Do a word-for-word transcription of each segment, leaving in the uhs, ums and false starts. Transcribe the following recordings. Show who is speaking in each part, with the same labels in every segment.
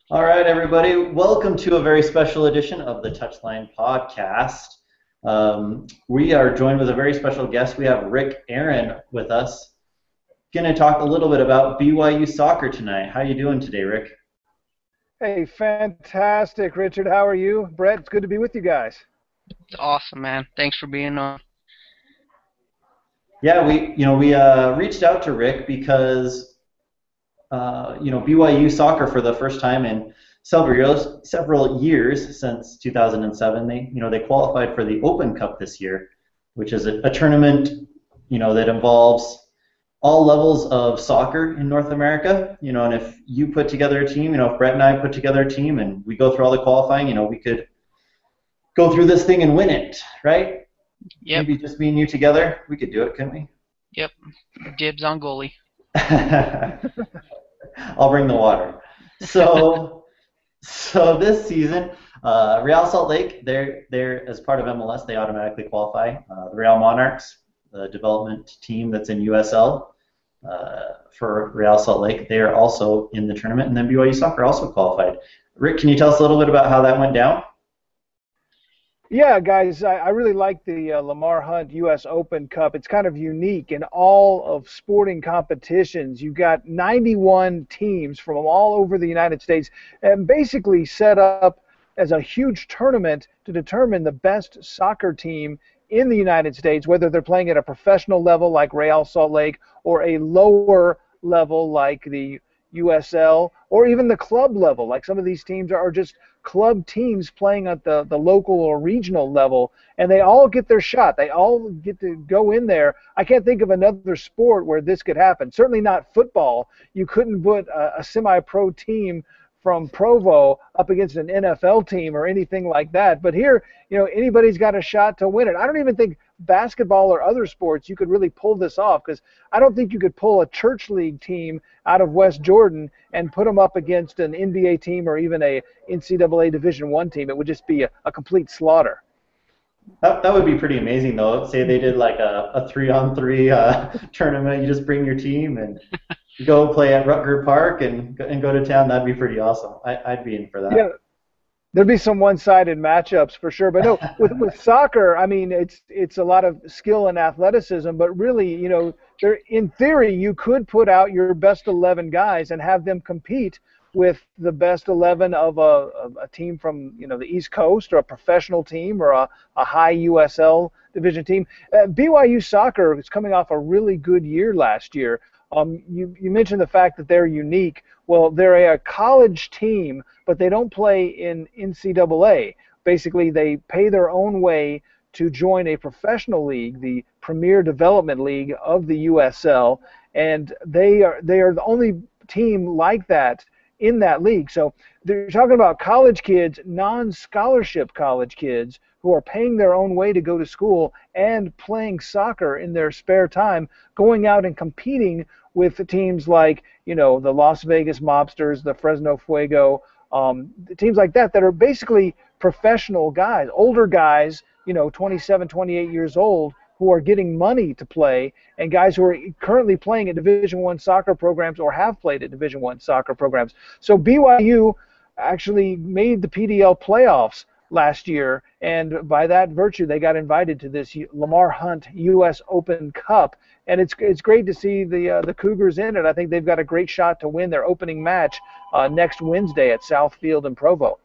Speaker 1: All right, everybody. Welcome to a very special edition of the Touchline Podcast. Um, we are joined with a very special guest. We have Rick Aaron with us. Going to talk a little bit about B Y U soccer tonight. How you doing today, Rick?
Speaker 2: Hey, fantastic, Richard. How are you? Brett, it's good to be with you guys.
Speaker 3: It's awesome, man. Thanks for being on.
Speaker 1: Yeah, we you know we uh, reached out to Rick because uh, you know B Y U soccer for the first time in several years, several years since two thousand seven. They you know they qualified for the Open Cup this year, which is a, a tournament you know that involves all levels of soccer in North America. You know, and if you put together a team, you know, if Brett and I put together a team and we go through all the qualifying, you know, we could go through this thing and win it, right?
Speaker 3: Yep.
Speaker 1: Maybe just me and you together, we could do it, couldn't we?
Speaker 3: Yep. Dibs on goalie.
Speaker 1: I'll bring the water. So, so this season, uh, Real Salt Lake, they're they're as part of M L S, they automatically qualify. Uh, the Real Monarchs, the development team that's in U S L uh, for Real Salt Lake, they are also in the tournament, and then B Y U Soccer also qualified. Rick, can you tell us a little bit about how that went down?
Speaker 2: Yeah, guys, I, I really like the uh, Lamar Hunt U S Open Cup. It's kind of unique in all of sporting competitions. You've got ninety-one teams from all over the United States and basically set up as a huge tournament to determine the best soccer team in the United States, whether they're playing at a professional level like Real Salt Lake or a lower level like the U S L or even the club level. Like some of these teams are just club teams playing at the, the local or regional level, and they all get their shot. They all get to go in there. I can't think of another sport where this could happen. Certainly not football. You couldn't put a, a semi-pro team from Provo up against an N F L team or anything like that. But here, you know, anybody's got a shot to win it. I don't even think basketball or other sports you could really pull this off, because I don't think you could pull a church league team out of West Jordan and put them up against an N B A team or even a N C double A Division One team. It would just be a, a complete slaughter.
Speaker 1: That, that would be pretty amazing, though. Say they did like a, a three-on-three uh, tournament. You just bring your team and go play at Rutger Park and and go to town. That'd be pretty awesome. I, I'd be in for that.
Speaker 2: Yeah, there'd be some one-sided matchups for sure. But no, with with soccer, I mean, it's it's a lot of skill and athleticism. But really, you know, there in theory, you could put out your best eleven guys and have them compete with the best eleven of a, of a team from, you know, the East Coast or a professional team or a, a high U S L division team. Uh, B Y U soccer is coming off a really good year last year. Um, you, you mentioned the fact that they're unique. Well, they're a college team, but they don't play in N C double A. Basically, they pay their own way to join a professional league, the Premier Development League of the U S L, and they are they are the only team like that in that league. So they're talking about college kids, non-scholarship college kids, who are paying their own way to go to school and playing soccer in their spare time, going out and competing with teams like, you know, the Las Vegas Mobsters, the Fresno Fuego, um, teams like that that are basically professional guys, older guys, you know, twenty-seven, twenty-eight years old, who are getting money to play, and guys who are currently playing at Division One soccer programs or have played at Division One soccer programs. So B Y U actually made the P D L playoffs last year, and by that virtue, they got invited to this Lamar Hunt U S Open Cup, and it's it's great to see the uh, the Cougars in it. I think they've got a great shot to win their opening match uh, next Wednesday at Southfield in Provo.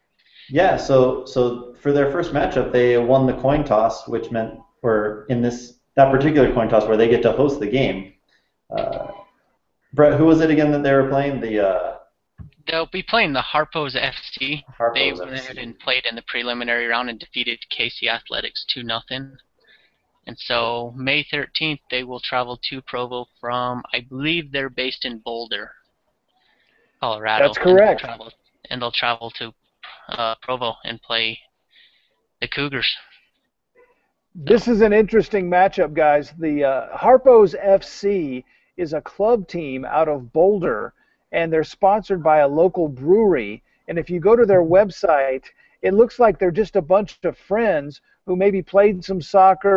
Speaker 1: Yeah. So so for their first matchup, they won the coin toss, which meant, or in this that particular coin toss where they get to host the game. Uh, Brett, who was it again that they were playing? The uh,
Speaker 3: They'll be playing the Harpo's F C.
Speaker 1: Harpo's
Speaker 3: they
Speaker 1: F C.
Speaker 3: went ahead and played in the preliminary round and defeated K C Athletics two nothing. And so May thirteenth, they will travel to Provo from, I believe they're based in Boulder, Colorado.
Speaker 2: That's correct.
Speaker 3: And they'll travel, and they'll travel to uh, Provo and play the Cougars.
Speaker 2: This is an interesting matchup, guys. The uh, Harpo's F C is a club team out of Boulder, and they're sponsored by a local brewery. And if you go to their website, it looks like they're just a bunch of friends who maybe played some soccer,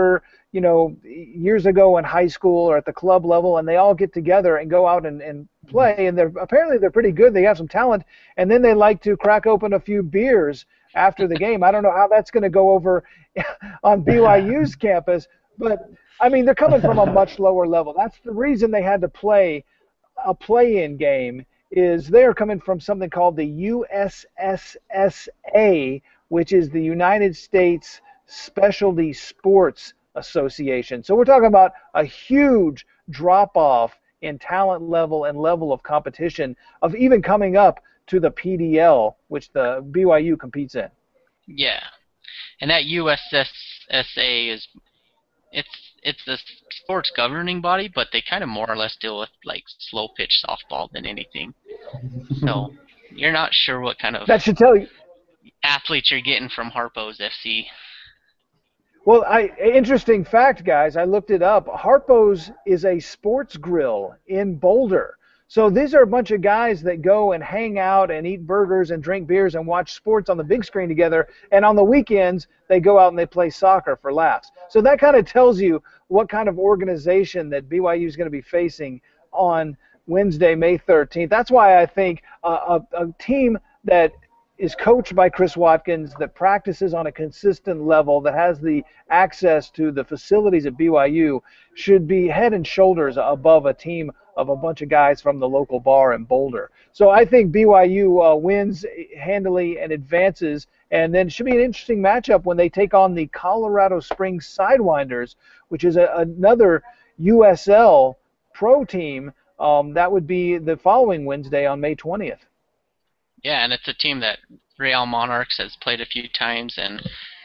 Speaker 2: you know, years ago in high school or at the club level, and they all get together and go out and, and play, and they're apparently they're pretty good. They have some talent, and then they like to crack open a few beers after the game. I don't know how that's going to go over on B Y U's campus, but I mean, they're coming from a much lower level. That's the reason they had to play a play-in game, is they're coming from something called the U S S S A, which is the United States Specialty Sports Association. So we're talking about a huge drop-off in talent level and level of competition of even coming up to the P D L, which the B Y U competes in.
Speaker 3: Yeah, and that U S S S A is it's it's the sports governing body, but they kind of more or less deal with like slow pitch softball than anything. So you're not sure what kind of
Speaker 2: that should tell you
Speaker 3: athletes you're getting from Harpo's F C.
Speaker 2: Well, I interesting fact, guys. I looked it up. Harpo's is a sports grill in Boulder. So these are a bunch of guys that go and hang out and eat burgers and drink beers and watch sports on the big screen together. And on the weekends, they go out and they play soccer for laughs. So that kind of tells you what kind of organization that B Y U is going to be facing on Wednesday, May thirteenth. That's why I think a, a, a team that is coached by Chris Watkins, that practices on a consistent level, that has the access to the facilities at B Y U, should be head and shoulders above a team of a bunch of guys from the local bar in Boulder. So I think B Y U uh, wins handily and advances, and then it should be an interesting matchup when they take on the Colorado Springs Sidewinders, which is a, another U S L pro team. Um, that would be the following Wednesday on May twentieth.
Speaker 3: Yeah, and it's a team that Real Monarchs has played a few times and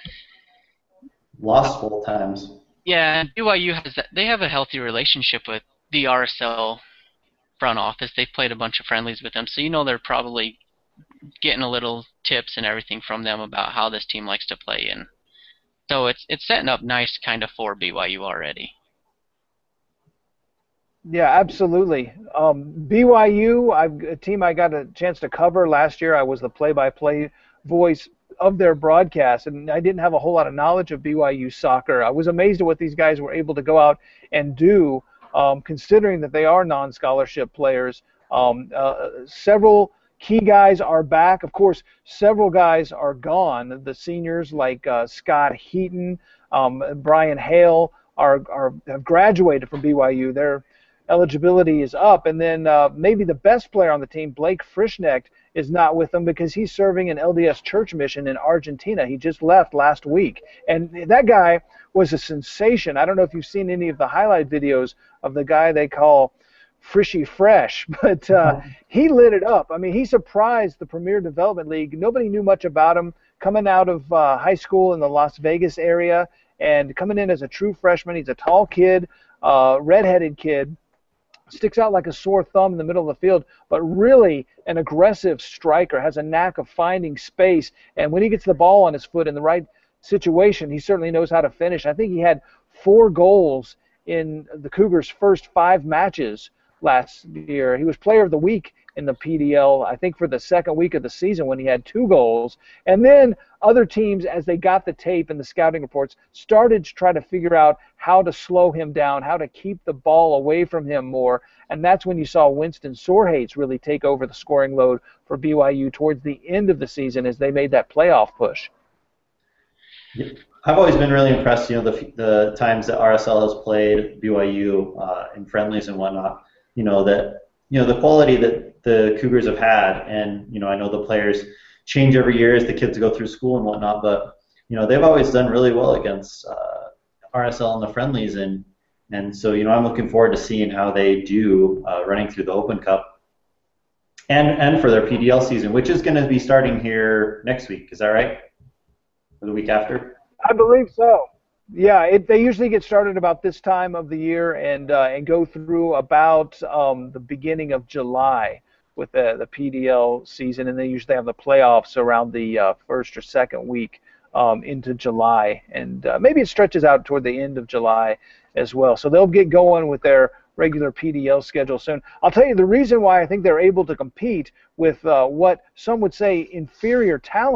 Speaker 1: lost full times.
Speaker 3: Yeah, and B Y U has that. They have a healthy relationship with the R S L front office. They've played a bunch of friendlies with them, so you know they're probably getting a little tips and everything from them about how this team likes to play. And so it's it's setting up nice kind of for B Y U already.
Speaker 2: Yeah, absolutely. Um, B Y U, I've, a team I got a chance to cover last year. I was the play-by-play voice of their broadcast, and I didn't have a whole lot of knowledge of B Y U soccer. I was amazed at what these guys were able to go out and do, um, considering that they are non-scholarship players. Um, uh, several key guys are back. Of course, several guys are gone. The seniors like uh, Scott Heaton, um, Brian Hale are, are have graduated from B Y U. They're eligibility is up, and then uh, maybe the best player on the team, Blake Frischnecht, is not with them because he's serving an L D S church mission in Argentina. He just left last week, and that guy was a sensation. I don't know if you've seen any of the highlight videos of the guy they call Frishy Fresh, but uh, he lit it up. I mean, he surprised the Premier Development League. Nobody knew much about him coming out of uh, high school in the Las Vegas area and coming in as a true freshman. He's a tall kid, uh, redheaded kid. Sticks out like a sore thumb in the middle of the field, but really an aggressive striker, has a knack of finding space, and when he gets the ball on his foot in the right situation, he certainly knows how to finish. I think he had four goals in the Cougars' first five matches last year. He was player of the week in the P D L, I think, for the second week of the season when he had two goals. And then other teams, as they got the tape and the scouting reports, started to try to figure out how to slow him down, how to keep the ball away from him more. And that's when you saw Winston Sorehates really take over the scoring load for B Y U towards the end of the season as they made that playoff push.
Speaker 1: I've always been really impressed, you know, the the times that R S L has played B Y U uh, in friendlies and whatnot. You know that you know the quality that the Cougars have had, and you know I know the players change every year as the kids go through school and whatnot, but you know they've always done really well against uh, R S L in the friendlies, and and so you know I'm looking forward to seeing how they do uh, running through the Open Cup, and and for their P D L season, which is going to be starting here next week. Is that right? Or the week after?
Speaker 2: I believe so. Yeah, it, they usually get started about this time of the year and uh, and go through about um, the beginning of July with the, the P D L season, and they usually have the playoffs around the uh, first or second week um, into July, and uh, maybe it stretches out toward the end of July as well. So they'll get going with their regular P D L schedule soon. I'll tell you the reason why I think they're able to compete with uh, what some would say inferior talent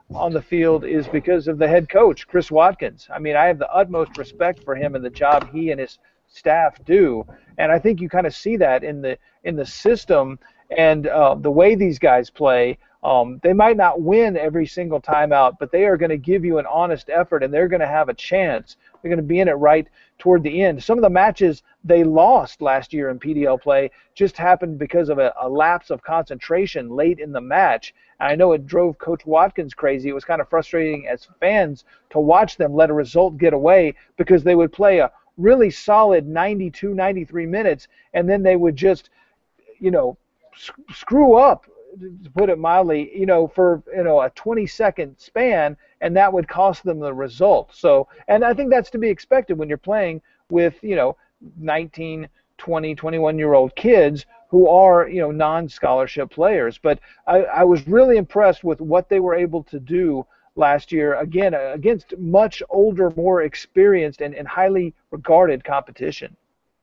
Speaker 2: on the field is because of the head coach, Chris Watkins. I mean, I have the utmost respect for him and the job he and his staff do, and I think you kind of see that in the in the system and uh, the way these guys play. Um, they might not win every single time out, but they are going to give you an honest effort, and they're going to have a chance. They're going to be in it right toward the end. Some of the matches they lost last year in P D L play just happened because of a, a lapse of concentration late in the match. And I know it drove Coach Watkins crazy. It was kind of frustrating as fans to watch them let a result get away because they would play a really solid ninety-two, ninety-three minutes, and then they would just, you know, screw up, to put it mildly, you know, for, you know, a twenty second span, and that would cost them the result. So, and I think that's to be expected when you're playing with, you know, nineteen, twenty, twenty-one year old kids who are, you know, non-scholarship players. But I, I was really impressed with what they were able to do last year, again, against much older, more experienced and, and highly regarded competition.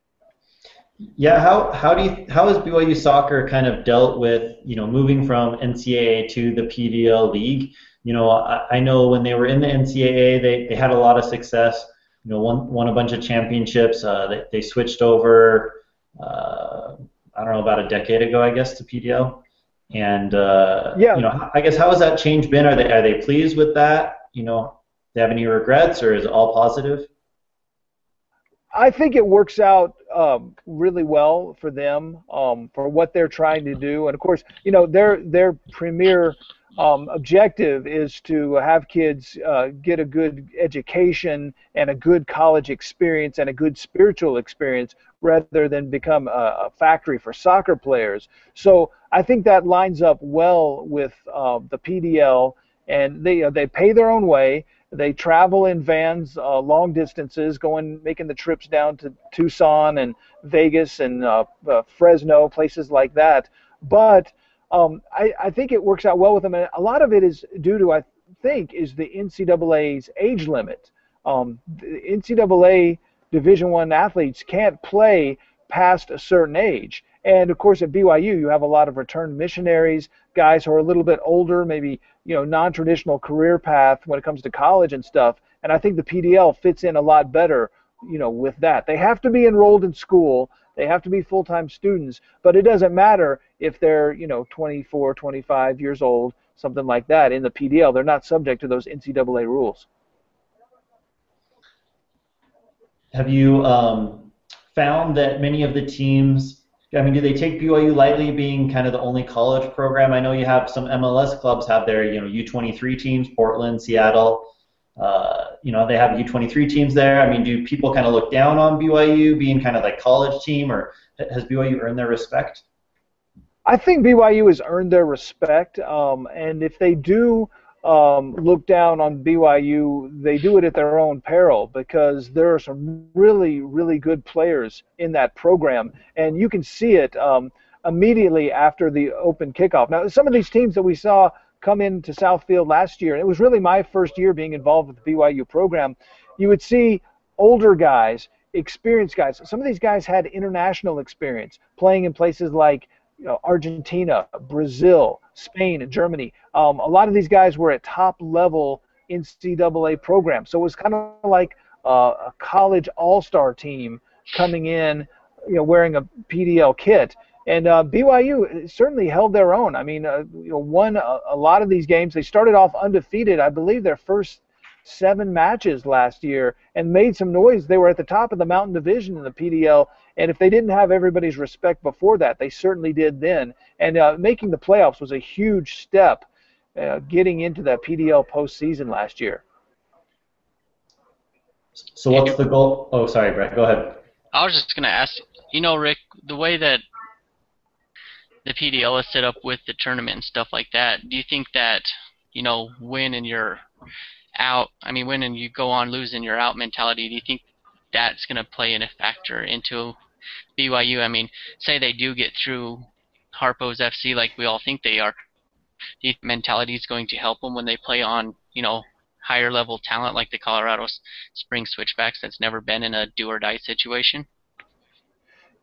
Speaker 1: Yeah, how how do you how has B Y U soccer kind of dealt with, you know, moving from N C double A to the P D L league? You know, I, I know when they were in the N C double A, they, they had a lot of success. You know, won won a bunch of championships. Uh, they they switched over, uh, I don't know, about a decade ago, I guess, to P D L. And uh,
Speaker 2: yeah.
Speaker 1: you know, I guess how has that change been? Are they are they pleased with that? You know, do they have any regrets, or is it all positive?
Speaker 2: I think it works out um, really well for them, um, for what they're trying to do. And of course, you know, their their premier um, objective is to have kids uh, get a good education and a good college experience and a good spiritual experience rather than become a, a factory for soccer players. So I think that lines up well with uh, the P D L, and they uh, they pay their own way. They travel in vans uh, long distances, going making the trips down to Tucson and Vegas and uh, uh, Fresno, places like that. But um, I, I think it works out well with them, and a lot of it is due to, I think, is the N C double A's age limit. Um, the N C double A Division One athletes can't play past a certain age. And of course, at B Y U, you have a lot of returned missionaries, guys who are a little bit older, maybe, you know, non-traditional career path when it comes to college and stuff. And I think the P D L fits in a lot better, you know, with that. They have to be enrolled in school. They have to be full-time students. But it doesn't matter if they're, you know, twenty-four, twenty-five years old, something like that. In the P D L, they're not subject to those N C double A rules.
Speaker 1: Have you um, found that many of the teams, I mean, do they take B Y U lightly being kind of the only college program? I know you have some M L S clubs have their, you know, U twenty-three teams, Portland, Seattle. Uh, you know, they have U twenty-three teams there. I mean, do people kind of look down on B Y U being kind of like college team, or has B Y U earned their respect?
Speaker 2: I think B Y U has earned their respect, um, and if they do um, look down on B Y U, they do it at their own peril, because there are some really, really good players in that program, and you can see it um, immediately after the open kickoff. Now, some of these teams that we saw come into Southfield last year, and it was really my first year being involved with the B Y U program, you would see older guys, experienced guys. Some of these guys had international experience, playing in places like, you know, Argentina, Brazil, Spain, and Germany. Um, a lot of these guys were at top-level N C double A programs. So it was kind of like uh, a college all-star team coming in, you know, wearing a P D L kit. And uh, B Y U certainly held their own. I mean, uh, you know, won a, a lot of these games. They started off undefeated, I believe, their first seven matches last year, and made some noise. They were at the top of the Mountain Division in the P D L, and if they didn't have everybody's respect before that, they certainly did then. And uh, making the playoffs was a huge step, uh, getting into that P D L postseason last year.
Speaker 1: So what's the goal? Oh, sorry, Brett. Go ahead.
Speaker 3: I was just going to ask, you know, Rick, the way that the P D L is set up with the tournament and stuff like that, do you think that, you know, win and you're out, I mean, win and you go on losing your out mentality, do you think that's going to play in a factor into B Y U? I mean, say they do get through Harpo's F C like we all think they are, do you think mentality is going to help them when they play on, you know, higher level talent like the Colorado Springs Switchbacks that's never been in a do or die situation?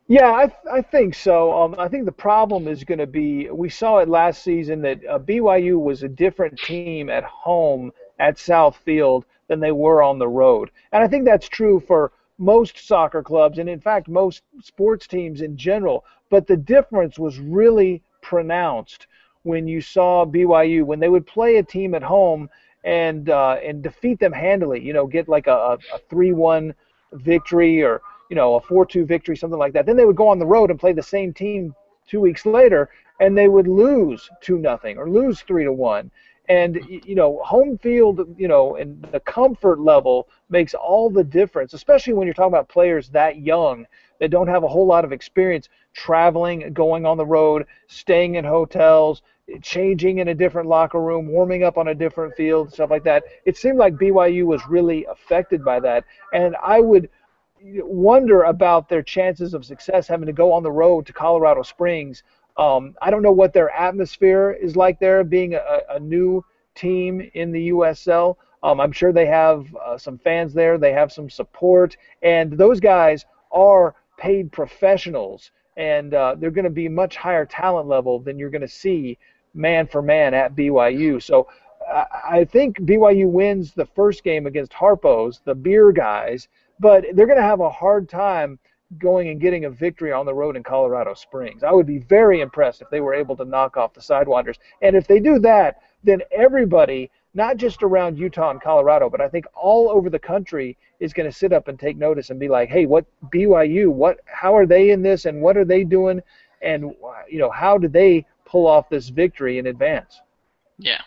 Speaker 2: Yeah, I, th- I think so. Um, I think the problem is going to be we saw it last season that uh, B Y U was a different team at home at South Field than they were on the road. And I think that's true for most soccer clubs and, in fact, most sports teams in general. But the difference was really pronounced when you saw B Y U, when they would play a team at home and uh, and defeat them handily, you know, get like a, a three one victory or you know, a four two victory, something like that. Then they would go on the road and play the same team two weeks later, and they would lose two nothing or lose three to one. And you know, home field, you know, and the comfort level makes all the difference, especially when you're talking about players that young that don't have a whole lot of experience traveling, going on the road, staying in hotels, changing in a different locker room, warming up on a different field, stuff like that. It seemed like B Y U was really affected by that, and I would wonder about their chances of success having to go on the road to Colorado Springs. Um, I don't know what their atmosphere is like there, being a, a new team in the U S L. Um, I'm sure they have uh, some fans there. They have some support. And those guys are paid professionals. And uh, they're going to be much higher talent level than you're going to see man for man at B Y U. So I, I think B Y U wins the first game against Harpo's, the beer guys, but they're going to have a hard time going and getting a victory on the road in Colorado Springs. I would be very impressed if they were able to knock off the Sidewinders. And if they do that, then everybody, not just around Utah and Colorado, but I think all over the country is going to sit up and take notice and be like, hey, what B Y U, what, how are they in this and what are they doing? And, you know, how did they pull off this victory in advance?
Speaker 3: Yeah.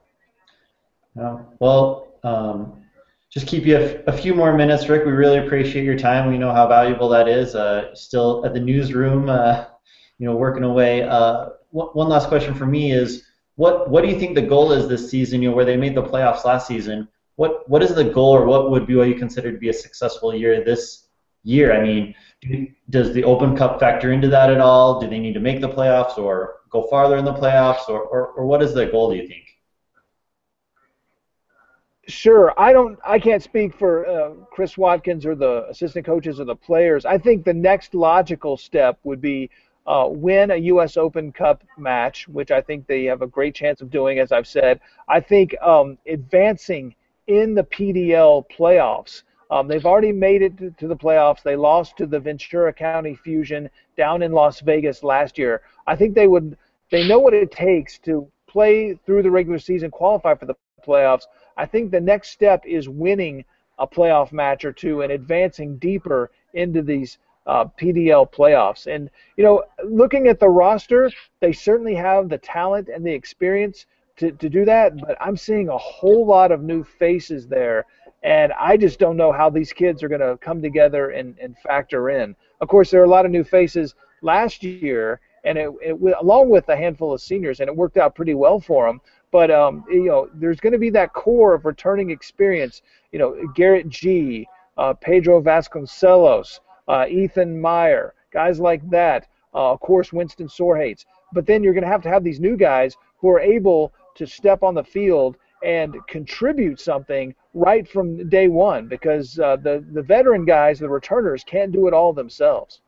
Speaker 1: Yeah. Well, um, just keep you a, a few more minutes, Rick. We really appreciate your time. We know how valuable that is. Uh, still at the newsroom, uh, you know, working away. Uh, one last question for me is, what what do you think the goal is this season? You know, where they made the playoffs last season. What what is the goal, or what would B Y U consider to be a successful year this year? I mean, do, does the Open Cup factor into that at all? Do they need to make the playoffs, or go farther in the playoffs, or or, or what is the goal, do you think?
Speaker 2: Sure. I don't. I can't speak for uh, Chris Watkins or the assistant coaches or the players. I think the next logical step would be uh, win a U S Open Cup match, which I think they have a great chance of doing, as I've said. I think um, advancing in the P D L playoffs. Um, they've already made it to, to the playoffs. They lost to the Ventura County Fusion down in Las Vegas last year. I think they would. They know what it takes to play through the regular season, qualify for the playoffs. I think the next step is winning a playoff match or two and advancing deeper into these uh, P D L playoffs. And, you know, looking at the roster, they certainly have the talent and the experience to, to do that, but I'm seeing a whole lot of new faces there, and I just don't know how these kids are going to come together and, and factor in. Of course, there are a lot of new faces last year, and it, it along with a handful of seniors, and it worked out pretty well for them. But, um, you know, there's going to be that core of returning experience. You know, Garrett G., uh, Pedro Vasconcelos, uh, Ethan Meyer, guys like that. Uh, of course, Winston Sorehates. But then you're going to have to have these new guys who are able to step on the field and contribute something right from day one, because uh, the, the veteran guys, the returners, can't do it all themselves.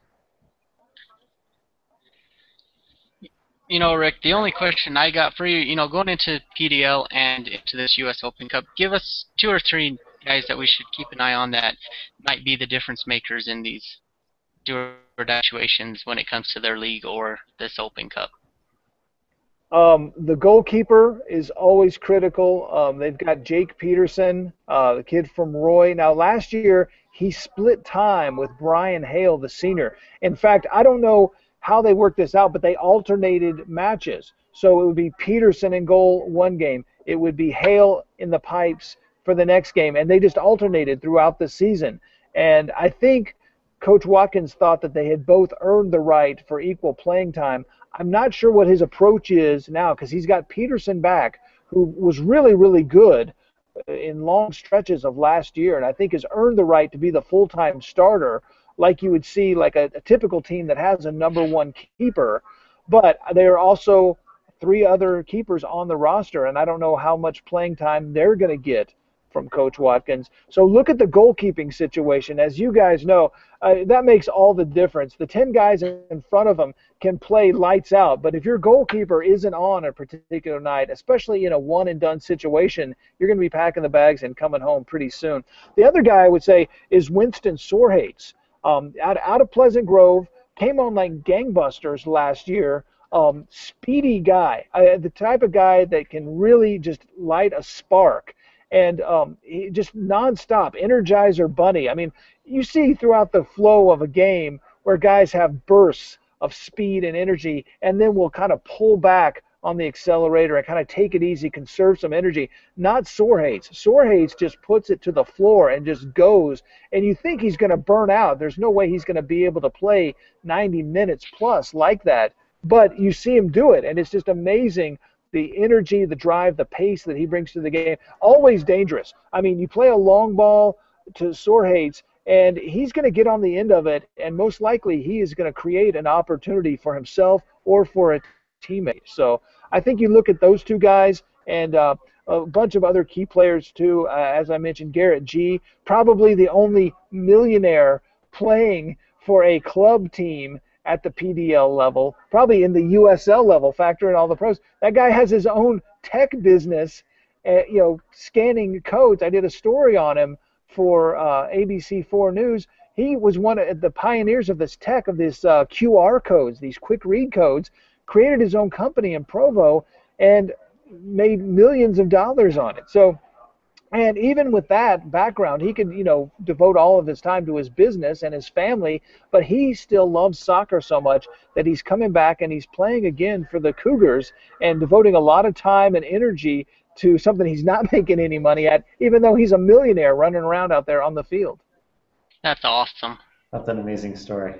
Speaker 3: You know, Rick, the only question I got for you, you know, going into P D L and into this U S Open Cup, give us two or three guys that we should keep an eye on that might be the difference makers in these do or die situations when it comes to their league or this Open Cup.
Speaker 2: Um, the goalkeeper is always critical. Um, they've got Jake Peterson, uh, the kid from Roy. Now, last year, he split time with Brian Hale, the senior. In fact, I don't know how they worked this out, but they alternated matches. So it would be Peterson in goal one game. It would be Hale in the pipes for the next game. And they just alternated throughout the season. And I think Coach Watkins thought that they had both earned the right for equal playing time. I'm not sure what his approach is now, because he's got Peterson back, who was really, really good in long stretches of last year, and I think has earned the right to be the full-time starter, like you would see like a, a typical team that has a number one keeper. But there are also three other keepers on the roster, and I don't know how much playing time they're going to get from Coach Watkins. So look at the goalkeeping situation. As you guys know, uh, that makes all the difference. The ten guys in front of them can play lights out, but if your goalkeeper isn't on a particular night, especially in a one-and-done situation, you're going to be packing the bags and coming home pretty soon. The other guy I would say is Winston Sorhates, um, out, out of Pleasant Grove, came on like gangbusters last year. Um, speedy guy, uh, the type of guy that can really just light a spark, and um, he just nonstop Energizer Bunny. I mean, you see throughout the flow of a game where guys have bursts of speed and energy, and then will kind of pull back on the accelerator and kind of take it easy, conserve some energy. Not Sorhates. Sorhates just puts it to the floor and just goes, and you think he's going to burn out. There's no way he's going to be able to play ninety minutes plus like that. But you see him do it, and it's just amazing, the energy, the drive, the pace that he brings to the game. Always dangerous. I mean, you play a long ball to Sorhates, and he's going to get on the end of it, and most likely he is going to create an opportunity for himself or for a teammate. So I think you look at those two guys and uh, a bunch of other key players too. Uh, as I mentioned, Garrett G, probably the only millionaire playing for a club team at the P D L level, probably in the U S L level, factor in all the pros. That guy has his own tech business, uh, you know, scanning codes. I did a story on him for uh, A B C four News. He was one of the pioneers of this tech, of this uh, Q R codes, these quick read codes, created his own company in Provo, and made millions of dollars on it. So, and even with that background, he could, you know, devote all of his time to his business and his family, but he still loves soccer so much that he's coming back and he's playing again for the Cougars and devoting a lot of time and energy to something he's not making any money at, even though he's a millionaire running around out there on the field.
Speaker 3: That's awesome.
Speaker 1: That's an amazing story.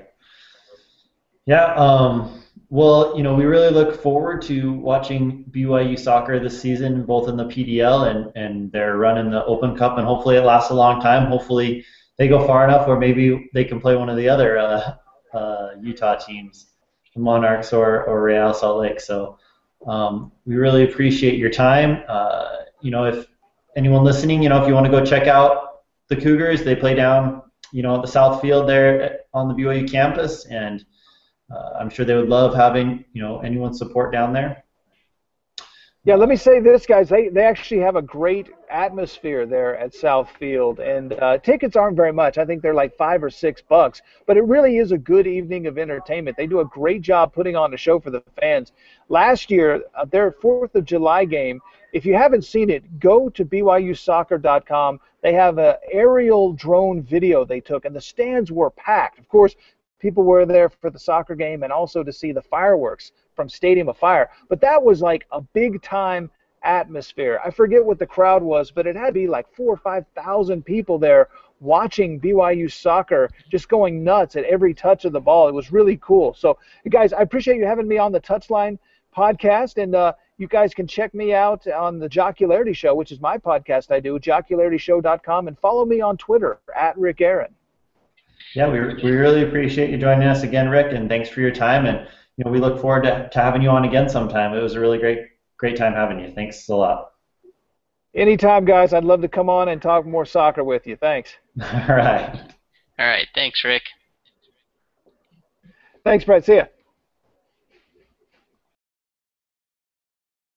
Speaker 1: Yeah, um, well, you know, we really look forward to watching B Y U soccer this season, both in the P D L and, and they're running the Open Cup, and hopefully it lasts a long time. Hopefully they go far enough where maybe they can play one of the other uh, uh, Utah teams, the Monarchs or, or Real Salt Lake. So um, we really appreciate your time. Uh, you know, if anyone listening, you know, if you want to go check out the Cougars, they play down, you know, at the South Field there on the B Y U campus, and Uh, I'm sure they would love having, you know, anyone's support down there.
Speaker 2: Yeah, let me say this, guys. They they actually have a great atmosphere there at South Field, and uh, tickets aren't very much. I think they're like five or six bucks, but it really is a good evening of entertainment. They do a great job putting on a show for the fans. Last year, uh, their fourth of July game, if you haven't seen it, go to B Y U soccer dot com. They have an aerial drone video they took, and the stands were packed. Of course, people were there for the soccer game and also to see the fireworks from Stadium of Fire. But that was like a big-time atmosphere. I forget what the crowd was, but it had to be like four or five thousand people there watching B Y U soccer, just going nuts at every touch of the ball. It was really cool. So, guys, I appreciate you having me on the Touchline podcast, and uh, you guys can check me out on the Jocularity Show, which is my podcast I do, jocularity show dot com, and follow me on Twitter, at Rick Aaron.
Speaker 1: Yeah, we, we really appreciate you joining us again, Rick, and thanks for your time. And you know, we look forward to, to having you on again sometime. It was a really great great time having you. Thanks a lot.
Speaker 2: Anytime, guys. I'd love to come on and talk more soccer with you. Thanks.
Speaker 1: All right.
Speaker 3: All right. Thanks, Rick.
Speaker 2: Thanks, Brett. See ya.